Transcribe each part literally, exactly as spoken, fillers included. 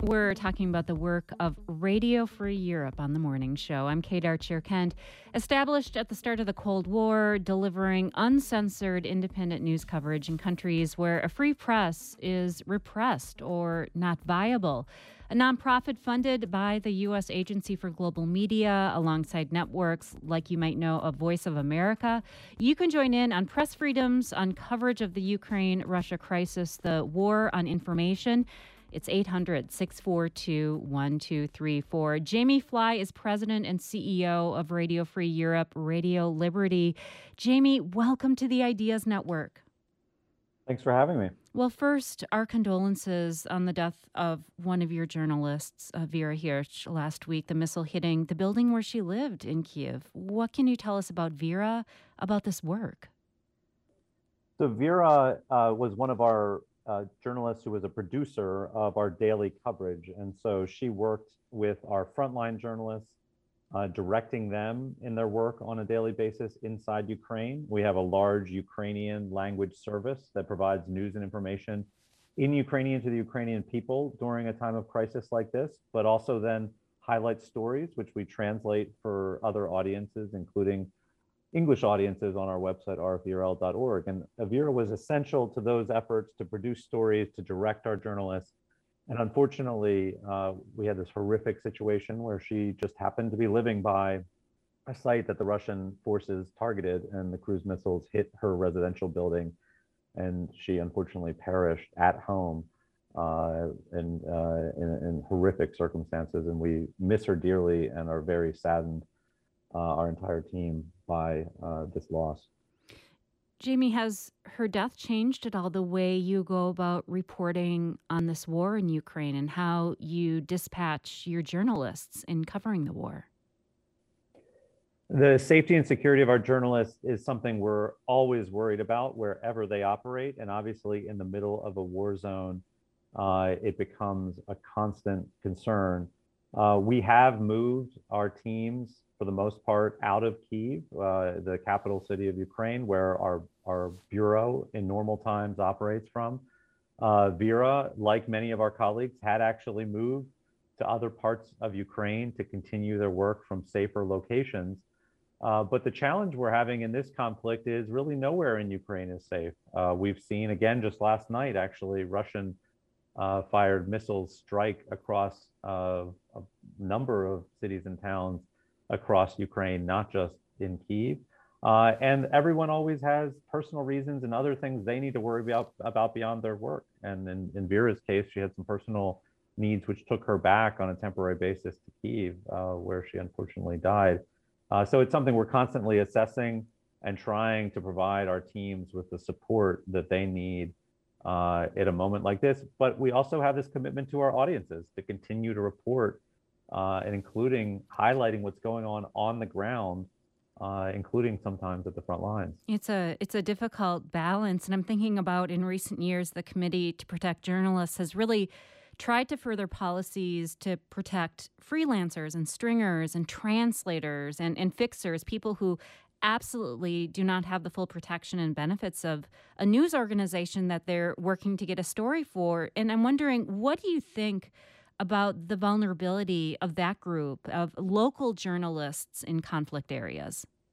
We're talking about the work of Radio Free Europe on the morning show. I'm Kate Archer Kent. Established at the start of the Cold War, delivering uncensored independent news coverage in countries where a free press is repressed or not viable. A nonprofit funded by the U S Agency for Global Media, alongside networks like you might know of Voice of America. You can join in on press freedoms, on coverage of the Ukraine-Russia crisis, the war on information. It's eight hundred, six four two, one two three four. Jamie Fly is president and C E O of Radio Free Europe, Radio Liberty. Jamie, welcome to the Ideas Network. Thanks for having me. Well, first, our condolences on the death of one of your journalists, uh, Vera Hirsch, last week, the missile hitting the building where she lived in Kiev. What can you tell us about Vera, about this work? So Vera uh, was one of our uh, journalists who was a producer of our daily coverage. And so she worked with our frontline journalists, uh, directing them in their work on a daily basis inside Ukraine. We have a large Ukrainian language service that provides news and information in Ukrainian to the Ukrainian people during a time of crisis like this, but also then highlights stories, which we translate for other audiences, including English audiences on our website, r f e r l dot org. And Vera was essential to those efforts to produce stories, to direct our journalists. And unfortunately, uh, we had this horrific situation where she just happened to be living by a site that the Russian forces targeted, and the cruise missiles hit her residential building. And she unfortunately perished at home uh, in, uh, in, in horrific circumstances. And we miss her dearly and are very saddened, uh, our entire team, by uh, this loss. Jamie, has her death changed at all the way you go about reporting on this war in Ukraine and how you dispatch your journalists in covering the war? The safety and security of our journalists is something we're always worried about wherever they operate. And obviously in the middle of a war zone, uh, it becomes a constant concern. Uh, we have moved our teams, for the most part, out of Kyiv, uh, the capital city of Ukraine, where our, our bureau in normal times operates from. Uh, Vera, like many of our colleagues, had actually moved to other parts of Ukraine to continue their work from safer locations. Uh, but the challenge we're having in this conflict is really nowhere in Ukraine is safe. Uh, we've seen, again, just last night, actually, Russian uh, fired missiles strike across uh, a number of cities and towns across Ukraine, not just in Kyiv. Uh, and everyone always has personal reasons and other things they need to worry about, about beyond their work. And in, in Vera's case, she had some personal needs which took her back on a temporary basis to Kyiv, uh, where she unfortunately died. Uh, so it's something we're constantly assessing and trying to provide our teams with the support that they need uh, at a moment like this. But we also have this commitment to our audiences to continue to report, Uh, and including highlighting what's going on on the ground, uh, including sometimes at the front lines. It's a it's a difficult balance, and I'm thinking about in recent years, the Committee to Protect Journalists has really tried to further policies to protect freelancers and stringers and translators and, and fixers, people who absolutely do not have the full protection and benefits of a news organization that they're working to get a story for. And I'm wondering, what do you think about the vulnerability of that group of local journalists in conflict areas?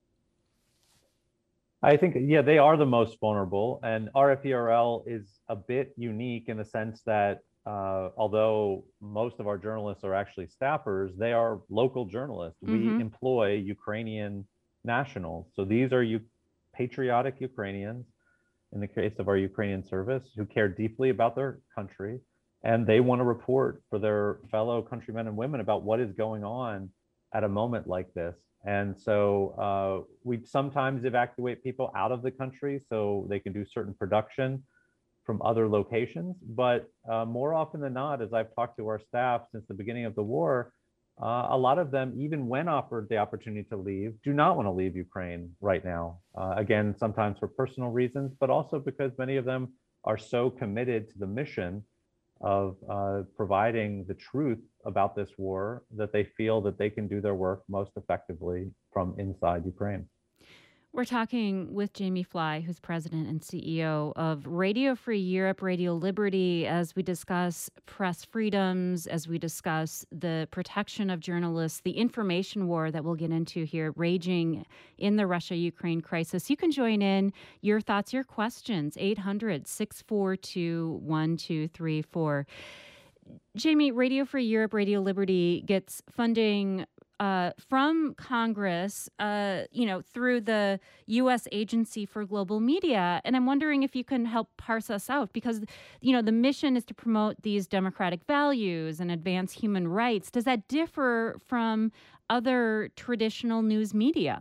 I think, yeah, they are the most vulnerable. And R F E R L is a bit unique in the sense that uh, although most of our journalists are actually staffers, they are local journalists. Mm-hmm. We employ Ukrainian nationals. So these are U- patriotic Ukrainians, in the case of our Ukrainian service, who care deeply about their country. And they want to report for their fellow countrymen and women about what is going on at a moment like this. And so uh, we sometimes evacuate people out of the country so they can do certain production from other locations. But uh, more often than not, as I've talked to our staff since the beginning of the war, uh, a lot of them, even when offered the opportunity to leave, do not want to leave Ukraine right now. Uh, again, sometimes for personal reasons, but also because many of them are so committed to the mission of uh, providing the truth about this war that they feel that they can do their work most effectively from inside Ukraine. We're talking with Jamie Fly, who's president and C E O of Radio Free Europe, Radio Liberty, as we discuss press freedoms, as we discuss the protection of journalists, the information war that we'll get into here raging in the Russia Ukraine crisis. You can join in your thoughts, your questions, eight hundred, six four two, one two three four. Jamie, Radio Free Europe, Radio Liberty gets funding uh, from Congress, uh, you know, through the U S Agency for Global Media. And I'm wondering if you can help parse us out because, you know, the mission is to promote these democratic values and advance human rights. Does that differ from other traditional news media?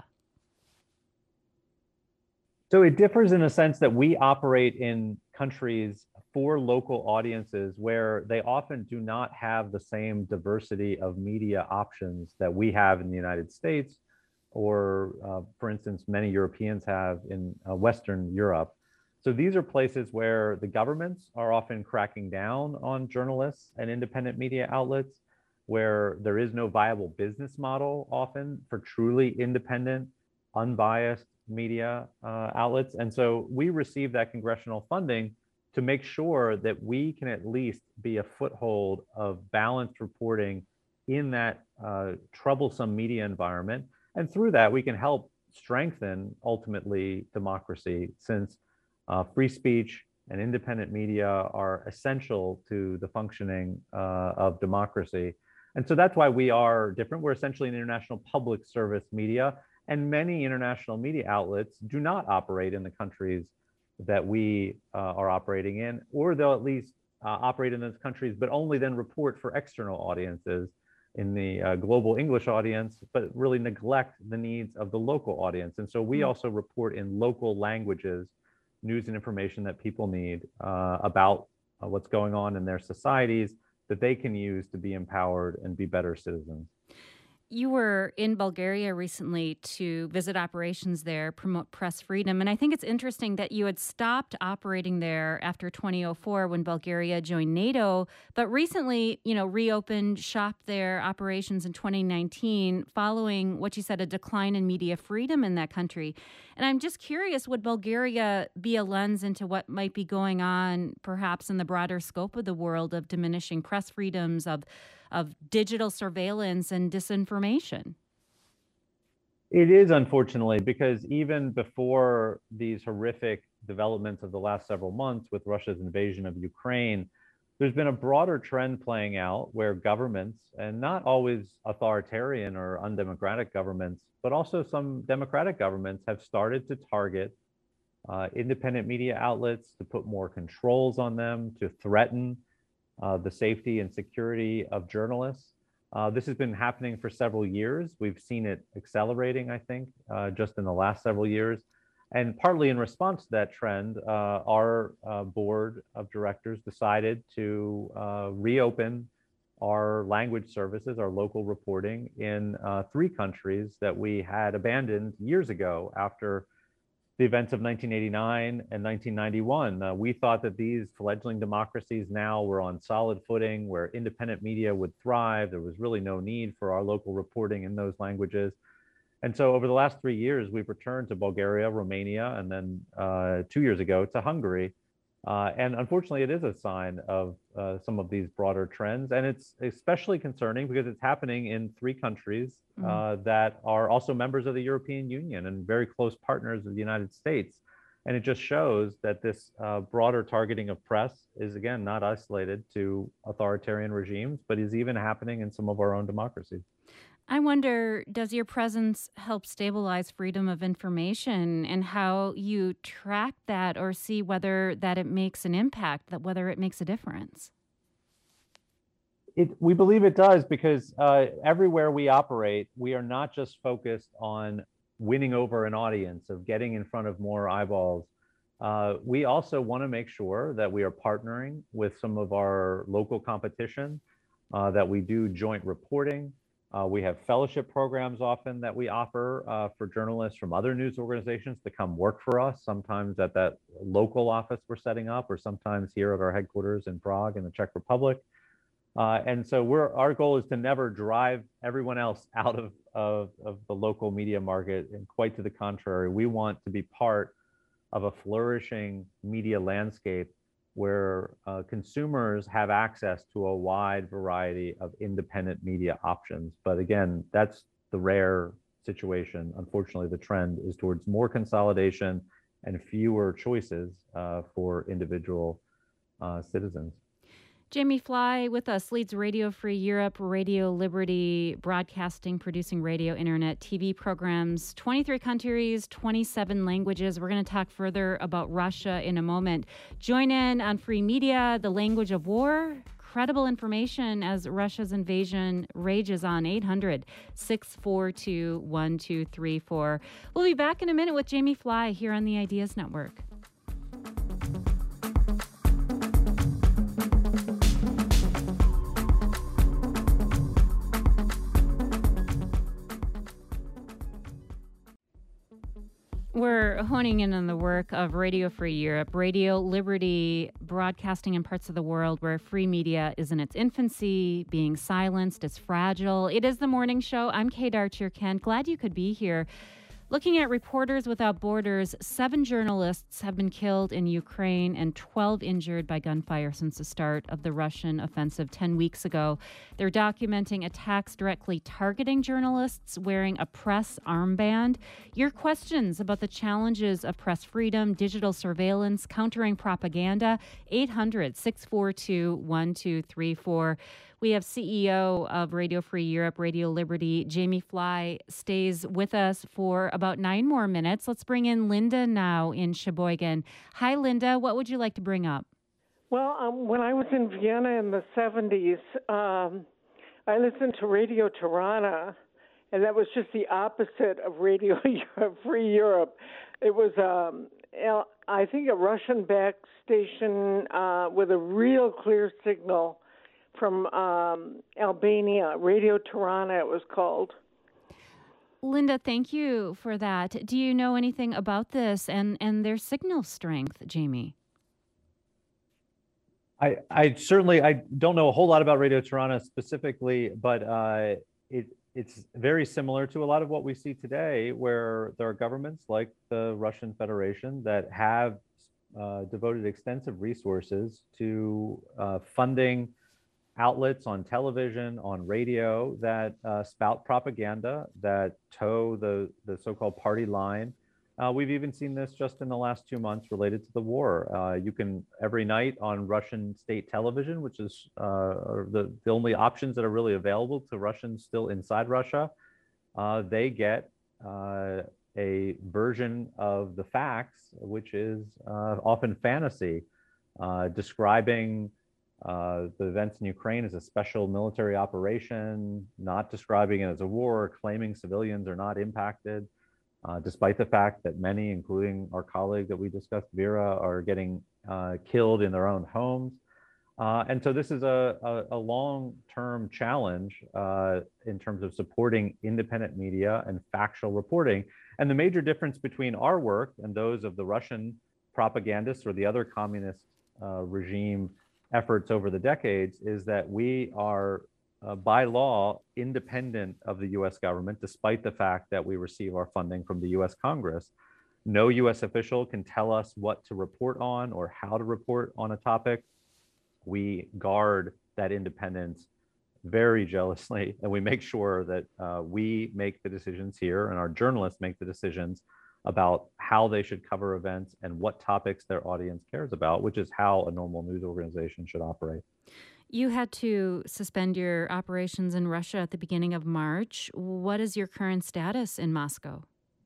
So it differs in a sense that we operate in countries for local audiences where they often do not have the same diversity of media options that we have in the United States, or uh, for instance, many Europeans have in uh, Western Europe. So these are places where the governments are often cracking down on journalists and independent media outlets, where there is no viable business model often for truly independent, unbiased media uh, outlets. And so we receive that congressional funding to make sure that we can at least be a foothold of balanced reporting in that uh, troublesome media environment. And through that, we can help strengthen ultimately democracy, since uh, free speech and independent media are essential to the functioning uh, of democracy. And so that's why we are different. We're essentially an international public service media, and many international media outlets do not operate in the countries that we uh, are operating in, or they'll at least uh, operate in those countries, but only then report for external audiences in the uh, global English audience, but really neglect the needs of the local audience. And so we mm. also report in local languages, news and information that people need uh, about uh, what's going on in their societies that they can use to be empowered and be better citizens. You were in Bulgaria recently to visit operations there, promote press freedom. And I think it's interesting that you had stopped operating there after twenty oh four when Bulgaria joined NATO, but recently, you know, reopened shop there operations in twenty nineteen following what you said, a decline in media freedom in that country. And I'm just curious, would Bulgaria be a lens into what might be going on perhaps in the broader scope of the world of diminishing press freedoms, of of digital surveillance and disinformation? It is, unfortunately, because even before these horrific developments of the last several months with Russia's invasion of Ukraine, there's been a broader trend playing out where governments, and not always authoritarian or undemocratic governments, but also some democratic governments, have started to target uh, independent media outlets, to put more controls on them, to threaten Uh, the safety and security of journalists. Uh, this has been happening for several years. We've seen it accelerating, I think, uh, just in the last several years. And partly in response to that trend, uh, our uh, board of directors decided to uh, reopen our language services, our local reporting, in uh, three countries that we had abandoned years ago after the events of nineteen eighty-nine and nineteen ninety-one. Uh, we thought that these fledgling democracies now were on solid footing where independent media would thrive. There was really no need for our local reporting in those languages. And so over the last three years, we've returned to Bulgaria, Romania, and then uh, two years ago to Hungary. Uh, and unfortunately, it is a sign of uh, some of these broader trends. And it's especially concerning because it's happening in three countries uh, mm. that are also members of the European Union and very close partners of the United States. And it just shows that this uh, broader targeting of press is, again, not isolated to authoritarian regimes, but is even happening in some of our own democracies. I wonder, does your presence help stabilize freedom of information, and how you track that or see whether that it makes an impact, that whether it makes a difference? It, we believe it does, because uh, everywhere we operate, we are not just focused on winning over an audience, of getting in front of more eyeballs. Uh, we also want to make sure that we are partnering with some of our local competition, uh, that we do joint reporting. Uh, we have fellowship programs often that we offer uh, for journalists from other news organizations to come work for us, sometimes at that local office we're setting up, or sometimes here at our headquarters in Prague in the Czech Republic. Uh, and so we're, our goal is to never drive everyone else out of, of, of the local media market, and quite to the contrary. We want to be part of a flourishing media landscape where uh, consumers have access to a wide variety of independent media options. But again, that's the rare situation. Unfortunately, the trend is towards more consolidation and fewer choices uh, for individual uh, citizens. Jamie Fly with us, leads Radio Free Europe, Radio Liberty, broadcasting, producing radio, internet, T V programs, twenty-three countries, twenty-seven languages. We're going to talk further about Russia in a moment. Join in on Free Media, the language of war. Credible information as Russia's invasion rages on. Eight hundred, six four two, one two three four. We'll be back in a minute with Jamie Fly here on the Ideas Network. We're honing in on the work of Radio Free Europe, Radio Liberty, broadcasting in parts of the world where free media is in its infancy, being silenced, it's fragile. It is the morning show. I'm Kate Archer Kent. Glad you could be here. Looking at Reporters Without Borders, seven journalists have been killed in Ukraine and twelve injured by gunfire since the start of the Russian offensive ten weeks ago. They're documenting attacks directly targeting journalists wearing a press armband. Your questions about the challenges of press freedom, digital surveillance, countering propaganda, eight hundred, six four two, one two three four. We have C E O of Radio Free Europe, Radio Liberty, Jamie Fly, stays with us for about nine more minutes. Let's bring in Linda now in Sheboygan. Hi, Linda. What would you like to bring up? Well, um, when I was in Vienna in the seventies, um, I listened to Radio Tirana, and that was just the opposite of Radio Free Europe. It was, um, I think, a Russian-backed station uh, with a real clear signal from um, Albania, Radio Tirana it was called. Linda, thank you for that. Do you know anything about this and, and their signal strength, Jamie? I, I certainly, I don't know a whole lot about Radio Tirana specifically, but uh, it, it's very similar to a lot of what we see today, where there are governments like the Russian Federation that have uh, devoted extensive resources to uh, funding outlets on television, on radio that uh, spout propaganda, that toe the, the so-called party line. Uh, we've even seen this just in the last two months related to the war. Uh, you can, every night on Russian state television, which is uh, the, the only options that are really available to Russians still inside Russia, uh, they get uh, a version of the facts, which is uh, often fantasy, uh, describing Uh, the events in Ukraine as a special military operation, not describing it as a war, claiming civilians are not impacted, uh, despite the fact that many, including our colleague that we discussed, Vera, are getting uh, killed in their own homes. Uh, and so this is a, a, a long-term challenge uh, in terms of supporting independent media and factual reporting. And the major difference between our work and those of the Russian propagandists or the other communist uh, regime efforts over the decades is that we are, uh, by law, independent of the U S government, despite the fact that we receive our funding from the U S Congress. No U S official can tell us what to report on or how to report on a topic. We guard that independence very jealously, and we make sure that uh, we make the decisions here and our journalists make the decisions about how they should cover events and what topics their audience cares about, which is how a normal news organization should operate. You had to suspend your operations in Russia at the beginning of March. What is your current status in Moscow?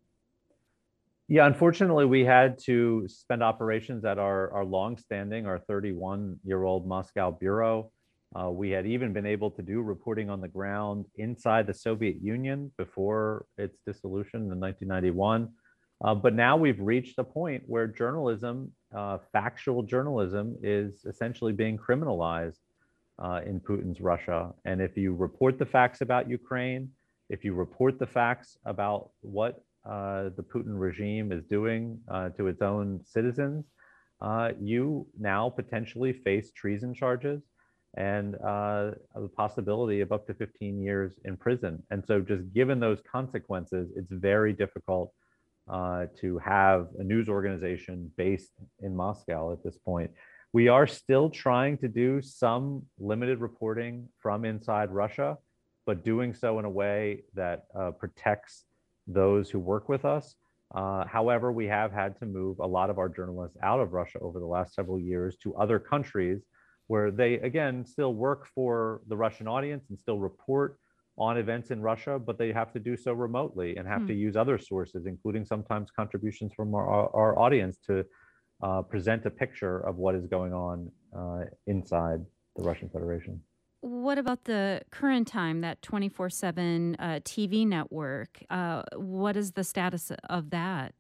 Yeah, unfortunately, we had to suspend operations at our, our long-standing, our thirty-one-year-old Moscow bureau. Uh, we had even been able to do reporting on the ground inside the Soviet Union before its dissolution in nineteen ninety-one. Uh, but now we've reached a point where journalism, uh, factual journalism, is essentially being criminalized uh, in Putin's Russia. And if you report the facts about Ukraine, if you report the facts about what uh, the Putin regime is doing uh, to its own citizens, uh, you now potentially face treason charges. and uh, the possibility of up to fifteen years in prison. And so just given those consequences, it's very difficult uh, to have a news organization based in Moscow at this point. We are still trying to do some limited reporting from inside Russia, but doing so in a way that uh, protects those who work with us. Uh, however, we have had to move a lot of our journalists out of Russia over the last several years to other countries where they, again, still work for the Russian audience and still report on events in Russia, but they have to do so remotely and have hmm. to use other sources, including sometimes contributions from our, our audience to uh, present a picture of what is going on uh, inside the Russian Federation. What about the Current Time, that twenty-four seven uh, T V network? Uh, what is the status of that?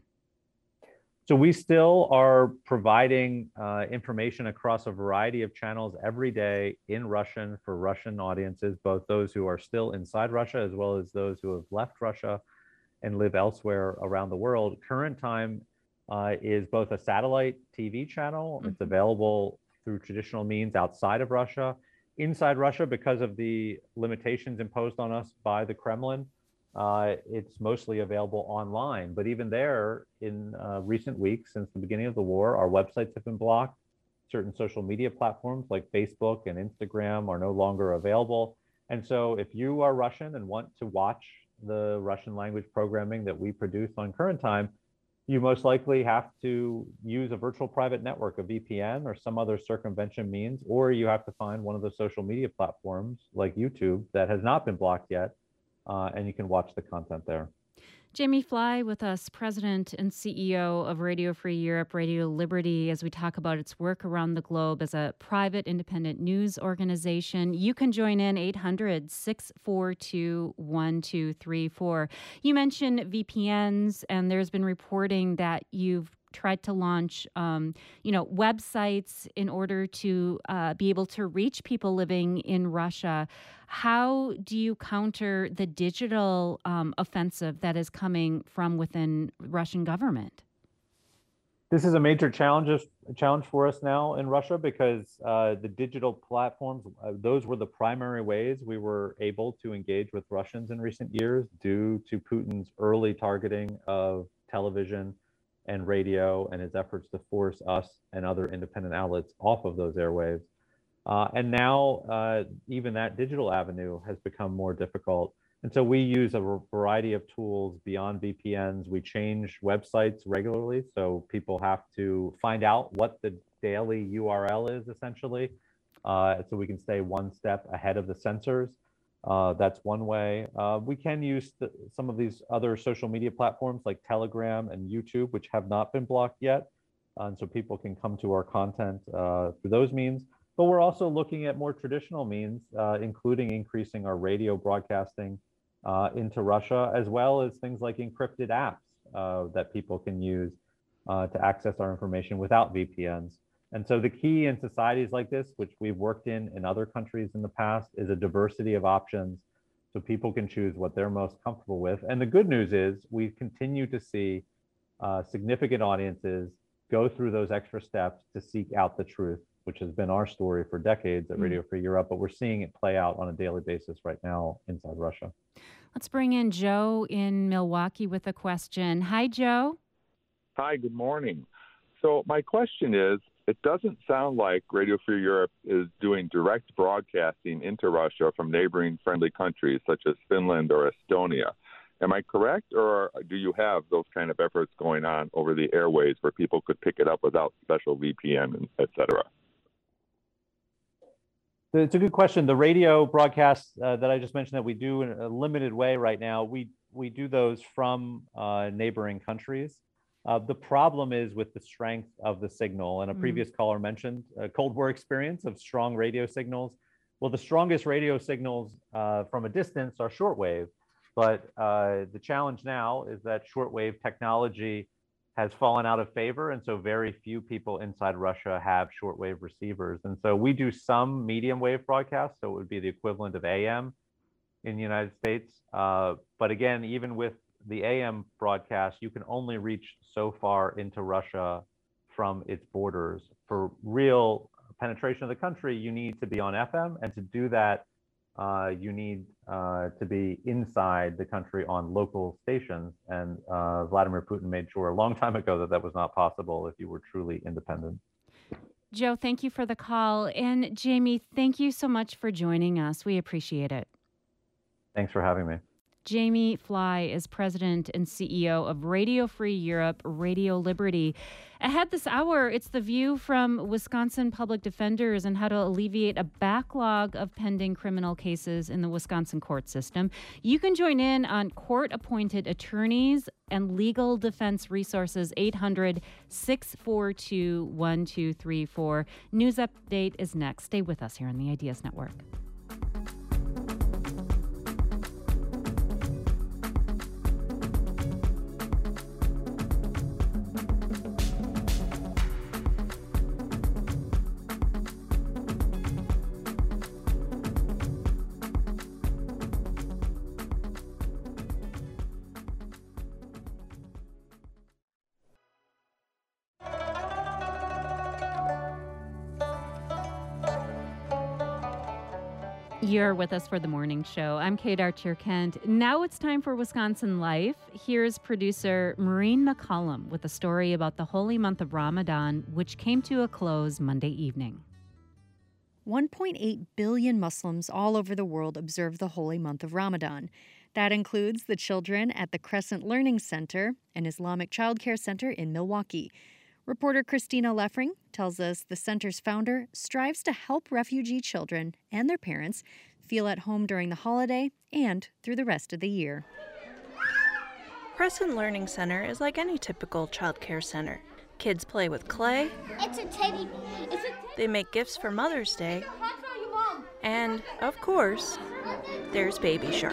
So we still are providing uh, information across a variety of channels every day in Russian for Russian audiences, both those who are still inside Russia as well as those who have left Russia and live elsewhere around the world. Current Time uh, is both a satellite T V channel. Mm-hmm. It's available through traditional means outside of Russia. Inside Russia, because of the limitations imposed on us by the Kremlin, uh, it's mostly available online. But even there, in uh, recent weeks, since the beginning of the war, our websites have been blocked. Certain social media platforms like Facebook and Instagram are no longer available. And so if you are Russian and want to watch the Russian language programming that we produce on Current Time, you most likely have to use a virtual private network, a V P N, or some other circumvention means, or you have to find one of the social media platforms like YouTube that has not been blocked yet, uh, and you can watch the content there. Jamie Fly with us, President and C E O of Radio Free Europe, Radio Liberty, as we talk about its work around the globe as a private independent news organization. You can join in eight hundred, six four two, one two three four. You mentioned V P Ns, and there's been reporting that you've tried to launch, um, you know, websites in order to uh, be able to reach people living in Russia. How do you counter the digital um, offensive that is coming from within Russian government? This is a major challenge, challenge for us now in Russia because uh, the digital platforms, uh, those were the primary ways we were able to engage with Russians in recent years due to Putin's early targeting of television and radio and his efforts to force us and other independent outlets off of those airwaves. Uh, and now uh, even that digital avenue has become more difficult. And so we use a variety of tools beyond V P Ns. We change websites regularly, so people have to find out what the daily U R L is essentially, uh, so we can stay one step ahead of the censors. Uh, that's one way. Uh, we can use the, some of these other social media platforms like Telegram and YouTube, which have not been blocked yet. Uh, and so people can come to our content uh, through those means. But we're also looking at more traditional means, uh, including increasing our radio broadcasting uh, into Russia, as well as things like encrypted apps uh, that people can use uh, to access our information without V P Ns. And so the key in societies like this, which we've worked in in other countries in the past, is a diversity of options so people can choose what they're most comfortable with. And the good news is we continue to see uh, significant audiences go through those extra steps to seek out the truth, which has been our story for decades at Radio Free Europe, but we're seeing it play out on a daily basis right now inside Russia. Let's bring in Joe in Milwaukee with a question. Hi, Joe. Hi, good morning. So my question is, it doesn't sound like Radio Free Europe is doing direct broadcasting into Russia from neighboring friendly countries such as Finland or Estonia. Am I correct, or do you have those kind of efforts going on over the airways where people could pick it up without special V P N, et cetera? It's a good question. The radio broadcasts uh, that I just mentioned that we do in a limited way right now, we, we do those from uh, neighboring countries. Uh, the problem is with the strength of the signal, and a previous mm. caller mentioned a Cold War experience of strong radio signals. Well, the strongest radio signals uh, from a distance are shortwave, but uh, the challenge now is that shortwave technology has fallen out of favor, and so very few people inside Russia have shortwave receivers. And so we do some medium wave broadcasts, so it would be the equivalent of A M in the United States. Uh, but again, even with the A M broadcast, you can only reach so far into Russia from its borders. For real penetration penetration of the country, you need to be on F M, and to do that, uh, you need uh, to be inside the country on local stations. And uh, Vladimir Putin made sure a long time ago that that was not possible if you were truly independent. Joe, thank you for the call. And Jamie, thank you so much for joining us. We appreciate it. Thanks for having me. Jamie Fly is president and C E O of Radio Free Europe, Radio Liberty. Ahead this hour, it's the view from Wisconsin public defenders and how to alleviate a backlog of pending criminal cases in the Wisconsin court system. You can join in on court-appointed attorneys and legal defense resources, eight hundred, six four two, one two three four. News update is next. Stay with us here on the Ideas Network. You're with us for the morning show. I'm Kate Archer-Kent. Now it's time for Wisconsin Life. Here's producer Maureen McCollum with a story about the holy month of Ramadan, which came to a close Monday evening. one point eight billion Muslims all over the world observe the holy month of Ramadan. That includes the children at the Crescent Learning Center, an Islamic childcare center in Milwaukee. Reporter Christina Leffring tells us the center's founder strives to help refugee children and their parents feel at home during the holiday and through the rest of the year. Crescent Learning Center is like any typical childcare center. Kids play with clay. It's a teddy. It's a teddy. They make gifts for Mother's Day. Hand for your mom. And, of course, there's Baby Shark.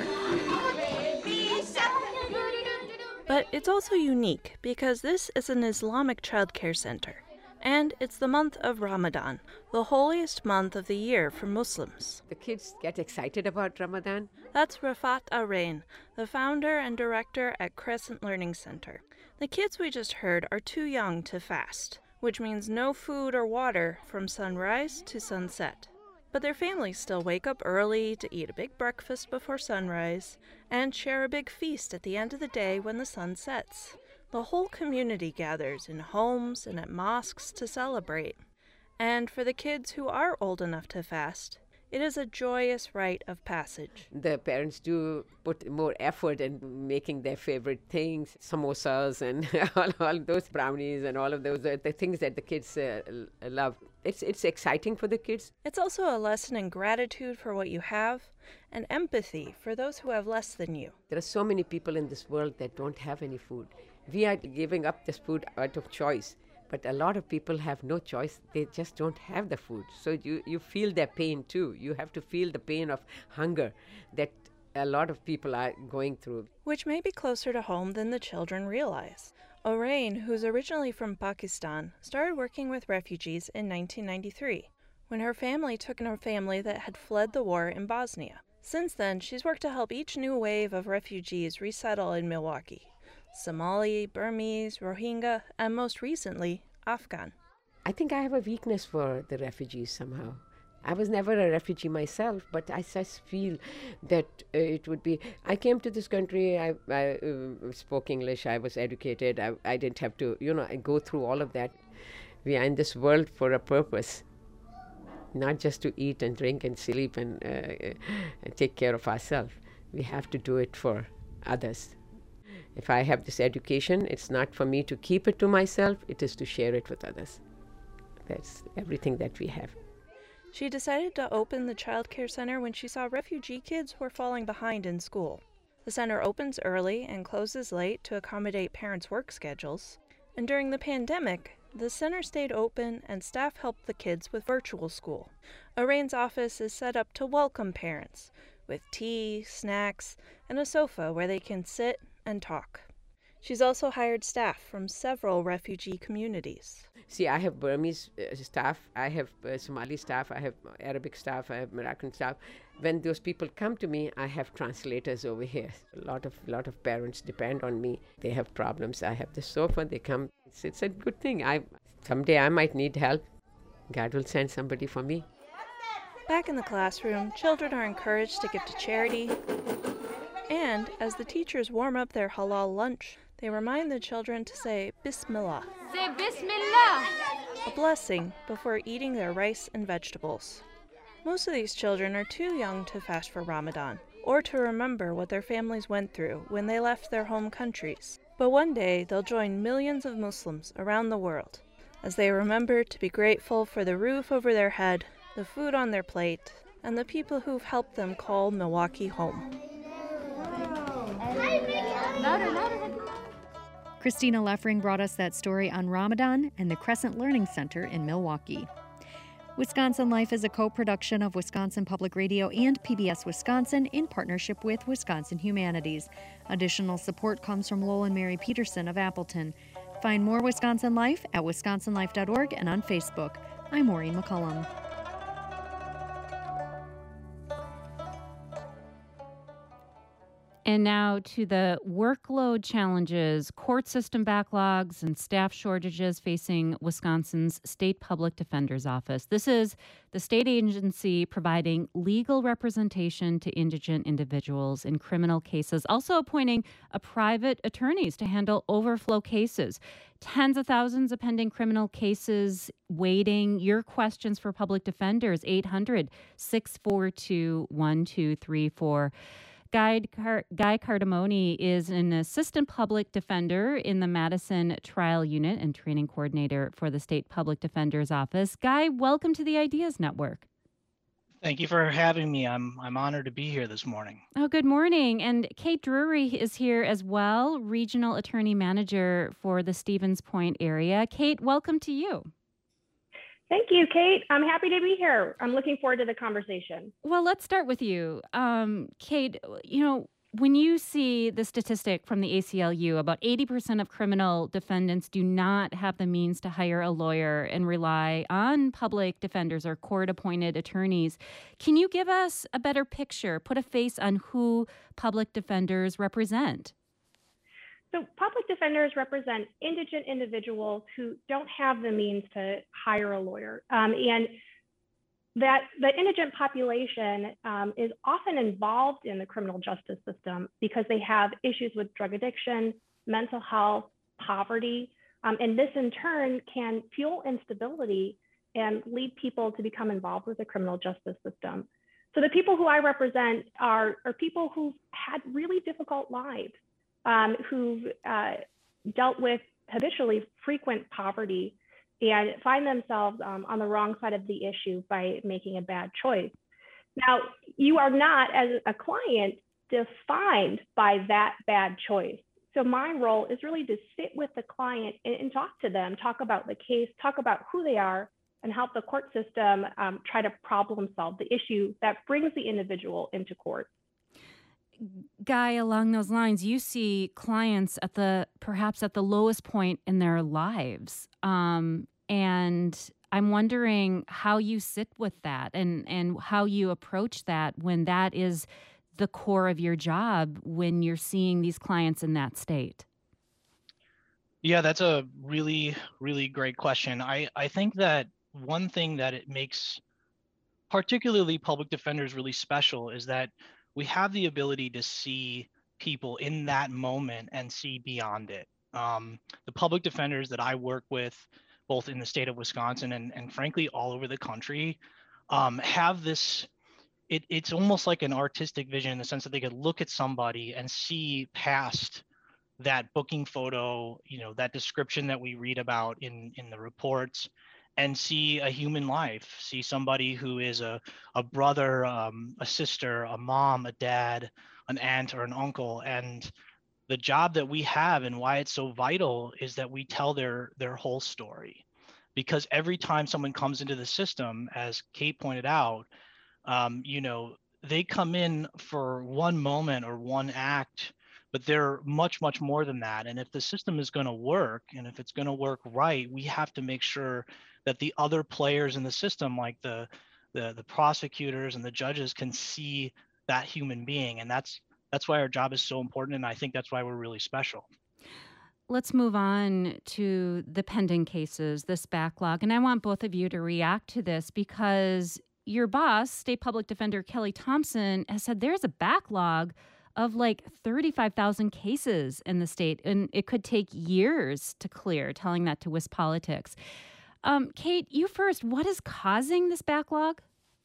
But it's also unique because this is an Islamic childcare center. And it's the month of Ramadan, the holiest month of the year for Muslims. The kids get excited about Ramadan. That's Rafat Arain, the founder and director at Crescent Learning Center. The kids we just heard are too young to fast, which means no food or water from sunrise to sunset. But their families still wake up early to eat a big breakfast before sunrise and share a big feast at the end of the day when the sun sets. The whole community gathers in homes and at mosques to celebrate. And for the kids who are old enough to fast, it is a joyous rite of passage. The parents do put more effort in making their favorite things, samosas and all, all those brownies and all of those are the things that the kids uh, love. It's it's exciting for the kids. It's also a lesson in gratitude for what you have and empathy for those who have less than you. There are so many people in this world that don't have any food. We are giving up this food out of choice. But a lot of people have no choice. They just don't have the food. So you, you feel their pain too. You have to feel the pain of hunger that a lot of people are going through. Which may be closer to home than the children realize. Orain, who's originally from Pakistan, started working with refugees in nineteen ninety-three, when her family took in a family that had fled the war in Bosnia. Since then, she's worked to help each new wave of refugees resettle in Milwaukee. Somali, Burmese, Rohingya, and most recently, Afghan. I think I have a weakness for the refugees somehow. I was never a refugee myself, but I just feel that uh, it would be... I came to this country, I, I uh, spoke English, I was educated, I, I didn't have to, you know, I go through all of that. We are in this world for a purpose, not just to eat and drink and sleep and, uh, and take care of ourselves. We have to do it for others. If I have this education, it's not for me to keep it to myself, it is to share it with others. That's everything that we have. She decided to open the child care center when she saw refugee kids were falling behind in school. The center opens early and closes late to accommodate parents' work schedules. And during the pandemic, the center stayed open and staff helped the kids with virtual school. Arain's office is set up to welcome parents, with tea, snacks, and a sofa where they can sit and talk. She's also hired staff from several refugee communities. See, I have Burmese uh, staff, I have uh, Somali staff, I have Arabic staff, I have Moroccan staff. When those people come to me, I have translators over here. A lot of lot of parents depend on me. They have problems. I have the sofa. They come. It's, it's a good thing. I someday I might need help. God will send somebody for me. Back in the classroom, children are encouraged to give to charity. And as the teachers warm up their halal lunch, they remind the children to say Bismillah, Say Bismillah. a blessing, before eating their rice and vegetables. Most of these children are too young to fast for Ramadan, or to remember what their families went through when they left their home countries. But one day they'll join millions of Muslims around the world as they remember to be grateful for the roof over their head, the food on their plate, and the people who've helped them call Milwaukee home. Christina Leffering brought us that story on Ramadan and the Crescent Learning Center in Milwaukee. Wisconsin Life is a co-production of Wisconsin Public Radio and P B S Wisconsin in partnership with Wisconsin Humanities. Additional support comes from Lowell and Mary Peterson of Appleton. Find more Wisconsin Life at wisconsin life dot org and on Facebook. I'm Maureen McCullum. And now to the workload challenges, court system backlogs, and staff shortages facing Wisconsin's State Public Defender's Office. This is the state agency providing legal representation to indigent individuals in criminal cases, also appointing a private attorneys to handle overflow cases. Tens of thousands of pending criminal cases waiting. Your questions for public defenders, eight hundred, six four two, one two three four. Guy, Car- Guy Cardamone is an assistant public defender in the Madison Trial Unit and training coordinator for the State Public Defender's Office. Guy, welcome to the Ideas Network. Thank you for having me. I'm I'm honored to be here this morning. Oh, good morning. And Kate Drury is here as well, Regional Attorney Manager for the Stevens Point area. Kate, welcome to you. Thank you, Kate. I'm happy to be here. I'm looking forward to the conversation. Well, let's start with you. Um, Kate, you know, when you see the statistic from the A C L U, about eighty percent of criminal defendants do not have the means to hire a lawyer and rely on public defenders or court-appointed attorneys. Can you give us a better picture, put a face on who public defenders represent? So public defenders represent indigent individuals who don't have the means to hire a lawyer. Um, and that the indigent population um, is often involved in the criminal justice system because they have issues with drug addiction, mental health, poverty. Um, and this in turn can fuel instability and lead people to become involved with the criminal justice system. So the people who I represent are, are people who've had really difficult lives. Um, who've uh, dealt with habitually frequent poverty and find themselves um, on the wrong side of the issue by making a bad choice. Now, you are not, as a client, defined by that bad choice. So my role is really to sit with the client and, and talk to them, talk about the case, talk about who they are, and help the court system um, try to problem solve the issue that brings the individual into court. Guy, along those lines, you see clients at the perhaps at the lowest point in their lives. Um, and I'm wondering how you sit with that and, and how you approach that when that is the core of your job, when you're seeing these clients in that state. Yeah, that's a really, really great question. I, I think that one thing that it makes particularly public defenders really special is that we have the ability to see people in that moment and see beyond it. Um, the public defenders that I work with, both in the state of Wisconsin and, and frankly, all over the country, um, have this, it, it's almost like an artistic vision in the sense that they could look at somebody and see past that booking photo, you know, that description that we read about in, in the reports, and see a human life, see somebody who is a, a brother, um, a sister, a mom, a dad, an aunt, or an uncle. And the job that we have and why it's so vital is that we tell their, their whole story. Because every time someone comes into the system, as Kate pointed out, um, you know, they come in for one moment or one act, but they're much, much more than that. And if the system is going to work, and if it's going to work right, we have to make sure that the other players in the system, like the, the the prosecutors and the judges, can see that human being. And that's that's why our job is so important. And I think that's why we're really special. Let's move on to the pending cases, this backlog. And I want both of you to react to this because your boss, State Public Defender Kelly Thompson, has said there's a backlog of like thirty-five thousand cases in the state, and it could take years to clear, telling that to WisPolitics. Um, Kate, you first. What is causing this backlog?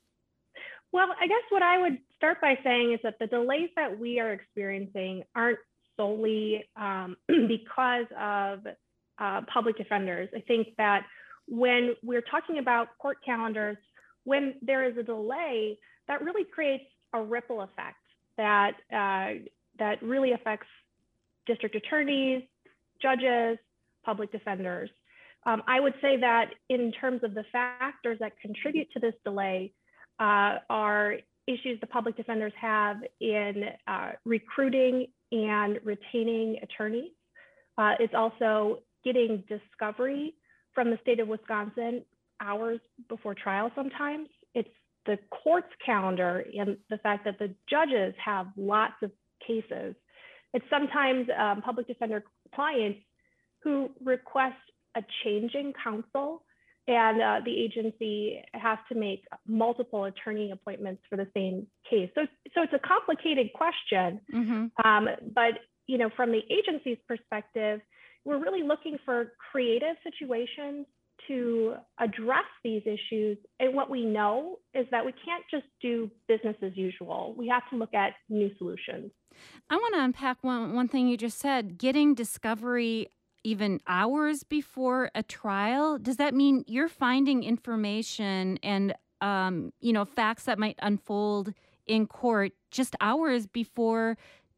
Well, I guess what I would start by saying is that the delays that we are experiencing aren't solely um, because of uh, public defenders. I think that when we're talking about court calendars, when there is a delay, that really creates a ripple effect that uh, that really affects district attorneys, judges, public defenders. Um, I would say that in terms of the factors that contribute to this delay uh, are issues the public defenders have in uh, recruiting and retaining attorneys. Uh, it's also getting discovery from the state of Wisconsin hours before trial sometimes. It's the court's calendar and the fact that the judges have lots of cases. It's sometimes um, public defender clients who request a change in counsel, and uh, the agency has to make multiple attorney appointments for the same case. So, so it's a complicated question, mm-hmm. um, but you know, from the agency's perspective, we're really looking for creative situations to address these issues. And what we know is that we can't just do business as usual. We have to look at new solutions. I want to unpack one, one thing you just said, getting discovery even hours before a trial. Does that mean you're finding information and, um, you know, facts that might unfold in court just hours before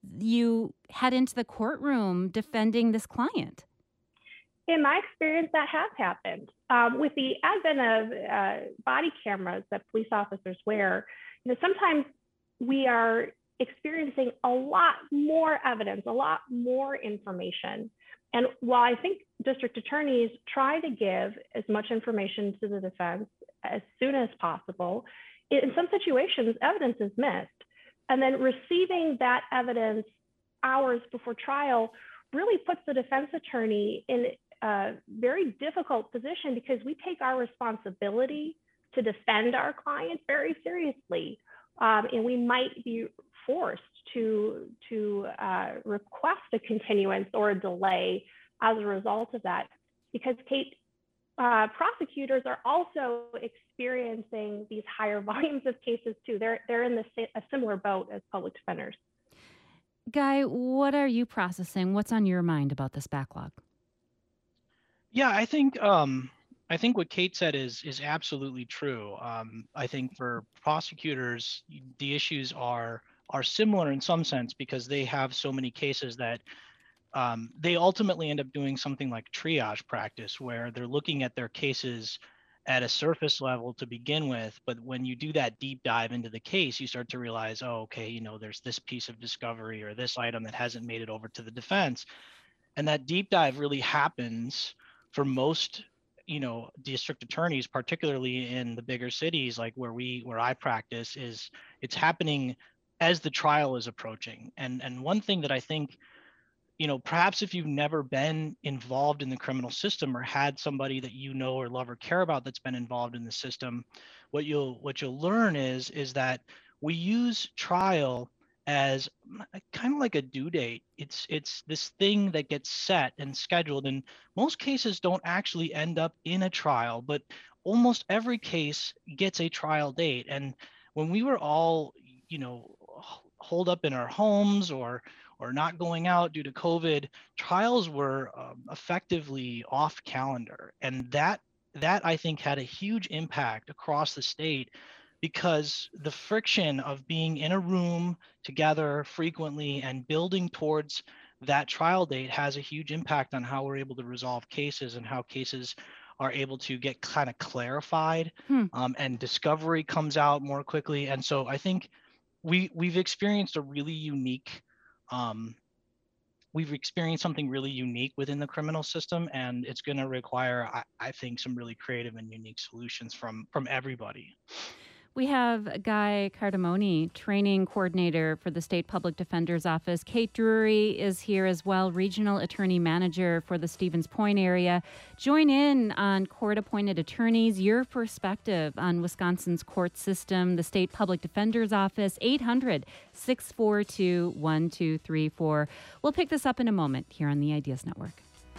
you head into the courtroom defending this client? In my experience, that has happened. Um, with the advent of uh, body cameras that police officers wear, you know, sometimes we are experiencing a lot more evidence, a lot more information. And while I think district attorneys try to give as much information to the defense as soon as possible, in some situations, evidence is missed. And then receiving that evidence hours before trial really puts the defense attorney in a very difficult position because we take our responsibility to defend our clients very seriously. Um, and we might be forced to, to uh, request a continuance or a delay as a result of that. Because, Kate, uh, prosecutors are also experiencing these higher volumes of cases too. They're, they're in the, a similar boat as public defenders. Guy, what are you processing? What's on your mind about this backlog? Yeah, I think um, I think what Kate said is is absolutely true. Um, I think for prosecutors, the issues are are similar in some sense because they have so many cases that um, they ultimately end up doing something like triage practice, where they're looking at their cases at a surface level to begin with. But when you do that deep dive into the case, you start to realize, oh, okay, you know, there's this piece of discovery or this item that hasn't made it over to the defense. And that deep dive really happens for most, you know, district attorneys, particularly in the bigger cities, like where we, where I practice, is it's happening as the trial is approaching. And and one thing that I think, you know, perhaps if you've never been involved in the criminal system or had somebody that you know or love or care about that's been involved in the system, what you'll what you'll learn is is that we use trial as kind of like a due date. It's it's this thing that gets set and scheduled, and most cases don't actually end up in a trial, but almost every case gets a trial date. And when we were all, you know, holed up in our homes or or not going out due to COVID, trials were um, effectively off calendar, and that that I think had a huge impact across the state, because the friction of being in a room together frequently and building towards that trial date has a huge impact on how we're able to resolve cases and how cases are able to get kind of clarified, hmm. um, and discovery comes out more quickly. And so I think we, we've experienced a really unique, um, we've experienced something really unique within the criminal system, and it's going to require, I, I think, some really creative and unique solutions from, from everybody. We have Guy Cardamone, training coordinator for the State Public Defender's Office. Kate Drury is here as well, regional attorney manager for the Stevens Point area. Join in on court-appointed attorneys, your perspective on Wisconsin's court system, the State Public Defender's Office, eight hundred, six four two, one two three four. We'll pick this up in a moment here on the Ideas Network.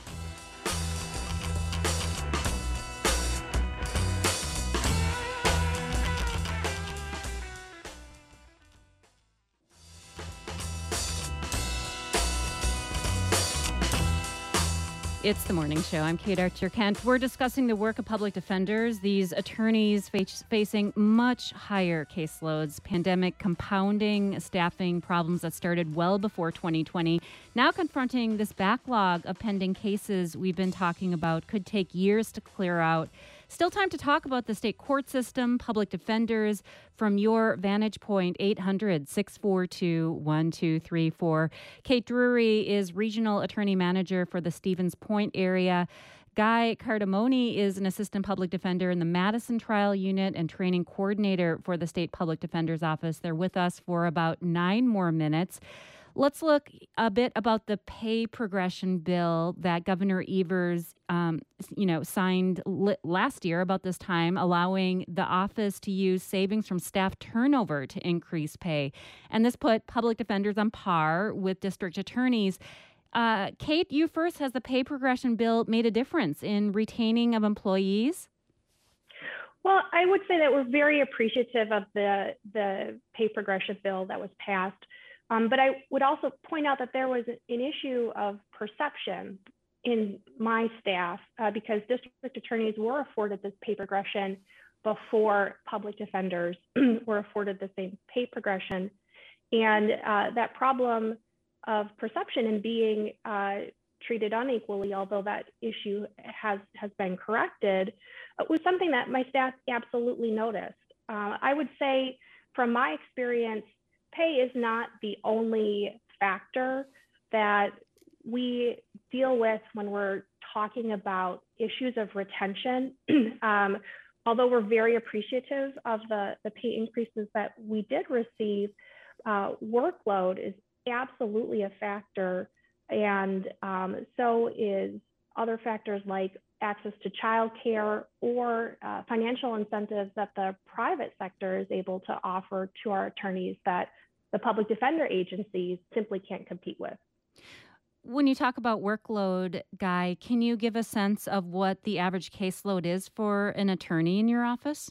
It's the morning show. I'm Kate Archer-Kent. We're discussing the work of public defenders, these attorneys face, facing much higher caseloads, pandemic compounding staffing problems that started well before twenty twenty, now confronting this backlog of pending cases we've been talking about, could take years to clear out. Still time to talk about the state court system, public defenders, from your vantage point, eight hundred, six four two, one two three four. Kate Drury is regional attorney manager for the Stevens Point area. Guy Cardamone is an assistant public defender in the Madison Trial Unit and training coordinator for the State Public Defender's Office. They're with us for about nine more minutes. Let's look a bit about the pay progression bill that Governor Evers, um, you know, signed li- last year about this time, allowing the office to use savings from staff turnover to increase pay. And this put public defenders on par with district attorneys. Uh, Kate, you first. Has the pay progression bill made a difference in retaining of employees? Well, I would say that we're very appreciative of the, the pay progression bill that was passed. Um, but I would also point out that there was an issue of perception in my staff uh, because district attorneys were afforded this pay progression before public defenders were afforded the same pay progression. And uh, that problem of perception and being uh, treated unequally, although that issue has, has been corrected, was something that my staff absolutely noticed. Uh, I would say from my experience, pay is not the only factor that we deal with when we're talking about issues of retention. um, although we're very appreciative of the, the pay increases that we did receive, uh, workload is absolutely a factor. And um, so is other factors like access to childcare or uh, financial incentives that the private sector is able to offer to our attorneys that the public defender agencies simply can't compete with. When you talk about workload, Guy, can you give a sense of what the average caseload is for an attorney in your office?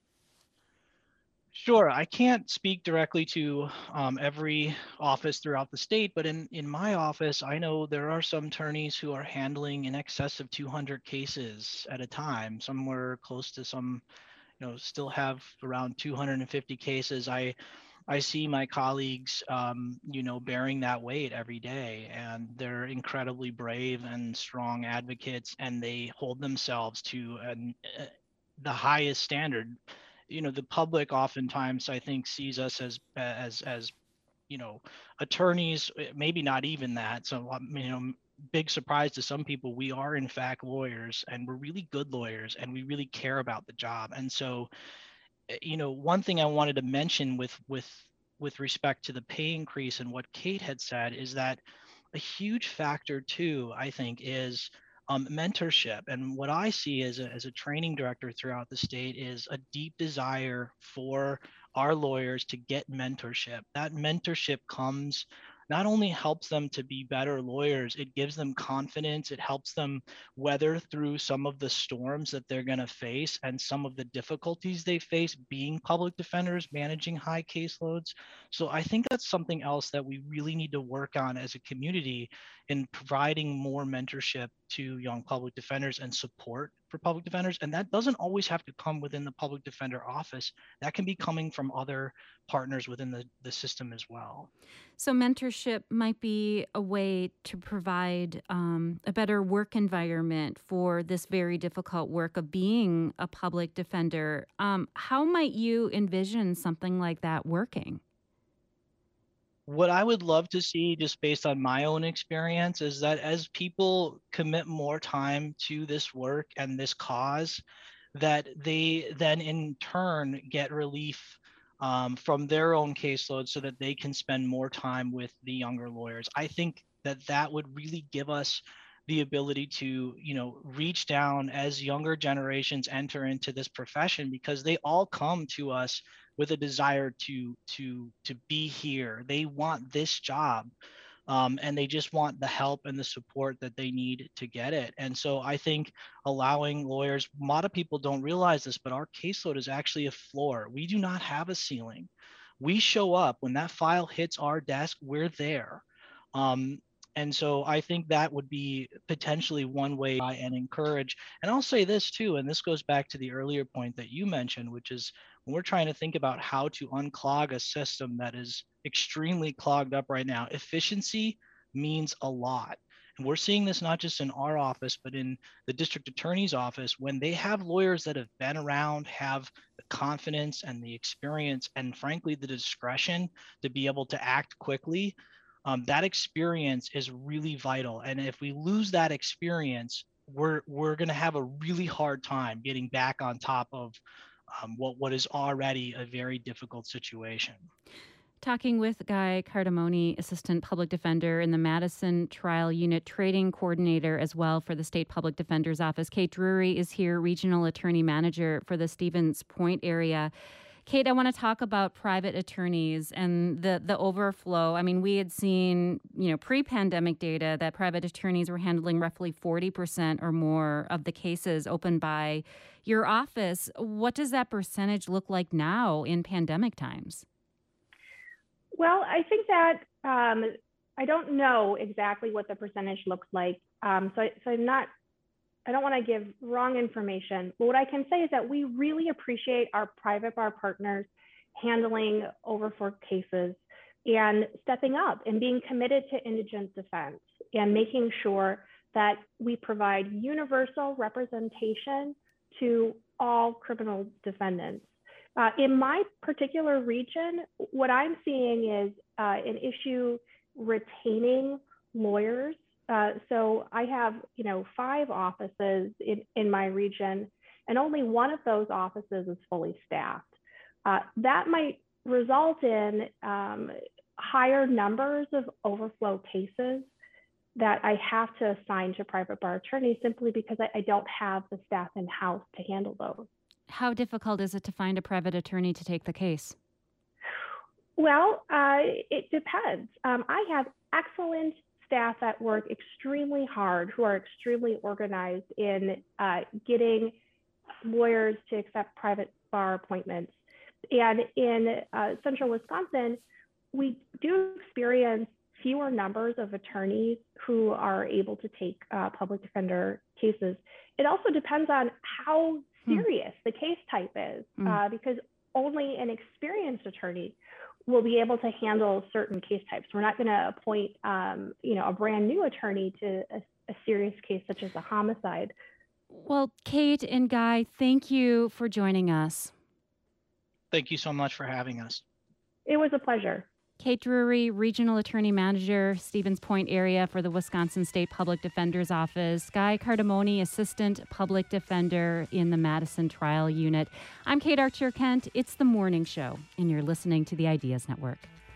Sure. I can't speak directly to um, every office throughout the state, but in, in my office, I know there are some attorneys who are handling in excess of two hundred cases at a time. Somewhere close to some, you know, still have around two hundred fifty cases. I I see my colleagues, um, you know, bearing that weight every day, and they're incredibly brave and strong advocates, and they hold themselves to an, uh, the highest standard. You know, the public oftentimes, I think, sees us as as as you know, attorneys, maybe not even that. So, you know, big surprise to some people, we are in fact lawyers, and we're really good lawyers, and we really care about the job. And so, you know, one thing I wanted to mention with with with respect to the pay increase and what Kate had said is that a huge factor too, I think, is um, mentorship. And what I see as a, as a training director throughout the state is a deep desire for our lawyers to get mentorship. That mentorship comes, not only helps them to be better lawyers, it gives them confidence. It helps them weather through some of the storms that they're going to face and some of the difficulties they face being public defenders, managing high caseloads. So I think that's something else that we really need to work on as a community in providing more mentorship to young public defenders and support for public defenders. And that doesn't always have to come within the public defender office. That can be coming from other partners within the, the system as well. So mentorship might be a way to provide um, a better work environment for this very difficult work of being a public defender. Um, how might you envision something like that working? What I would love to see, just based on my own experience, is that as people commit more time to this work and this cause, that they then in turn get relief um, from their own caseload so that they can spend more time with the younger lawyers. I think that that would really give us the ability to, you know, reach down as younger generations enter into this profession, because they all come to us with a desire to to to be here. They want this job. Um, and they just want the help and the support that they need to get it. And so I think allowing lawyers, a lot of people don't realize this, but our caseload is actually a floor. We do not have a ceiling. We show up when that file hits our desk, we're there. Um, and so I think that would be potentially one way and encourage. And I'll say this too, and this goes back to the earlier point that you mentioned, which is when we're trying to think about how to unclog a system that is extremely clogged up right now, efficiency means a lot. And we're seeing this not just in our office, but in the district attorney's office, when they have lawyers that have been around, have the confidence and the experience, and frankly, the discretion to be able to act quickly. Um, that experience is really vital. And if we lose that experience, we're we're going to have a really hard time getting back on top of um, what, what is already a very difficult situation. Talking with Guy Cardamone, Assistant Public Defender in the Madison Trial Unit, Trading Coordinator as well for the State Public Defender's Office. Kate Drury is here, Regional Attorney Manager for the Stevens Point area. Kate, I want to talk about private attorneys and the, the overflow. I mean, we had seen, you know, pre-pandemic data that private attorneys were handling roughly forty percent or more of the cases opened by your office. What does that percentage look like now in pandemic times? Well, I think that um, I don't know exactly what the percentage looks like. Um, so, so I'm not, I don't want to give wrong information. But what I can say is that we really appreciate our private bar partners handling overflow cases and stepping up and being committed to indigent defense and making sure that we provide universal representation to all criminal defendants. Uh, in my particular region, what I'm seeing is uh, an issue retaining lawyers. Uh, so I have, you know, five offices in, in my region, and only one of those offices is fully staffed. Uh, that might result in um, higher numbers of overflow cases that I have to assign to private bar attorneys simply because I, I don't have the staff in-house to handle those. How difficult is it to find a private attorney to take the case? Well, uh, it depends. Um, I have excellent staff that work extremely hard, who are extremely organized in uh, getting lawyers to accept private bar appointments. And in uh, central Wisconsin, we do experience fewer numbers of attorneys who are able to take uh, public defender cases. It also depends on how serious mm. the case type is, mm. uh, because only an experienced attorney will be able to handle certain case types. We're not going to appoint, um, you know, a brand new attorney to a, a serious case such as a homicide. Well, Kate and Guy, thank you for joining us. Thank you so much for having us. It was a pleasure. Kate Drury, Regional Attorney Manager, Stevens Point area for the Wisconsin State Public Defender's Office. Guy Cardamone, Assistant Public Defender in the Madison Trial Unit. I'm Kate Archer Kent. It's The Morning Show, and you're listening to the Ideas Network.